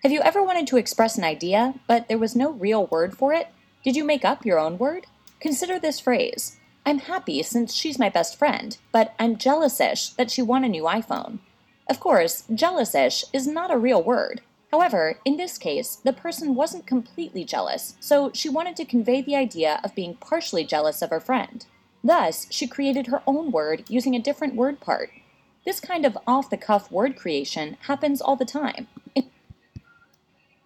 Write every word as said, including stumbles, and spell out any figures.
Have you ever wanted to express an idea, but there was no real word for it? Did you make up your own word? Consider this phrase. I'm happy since she's my best friend, but I'm jealous-ish that she won a new iPhone. Of course, jealous-ish is not a real word. However, in this case, the person wasn't completely jealous, so she wanted to convey the idea of being partially jealous of her friend. Thus, she created her own word using a different word part. This kind of off-the-cuff word creation happens all the time.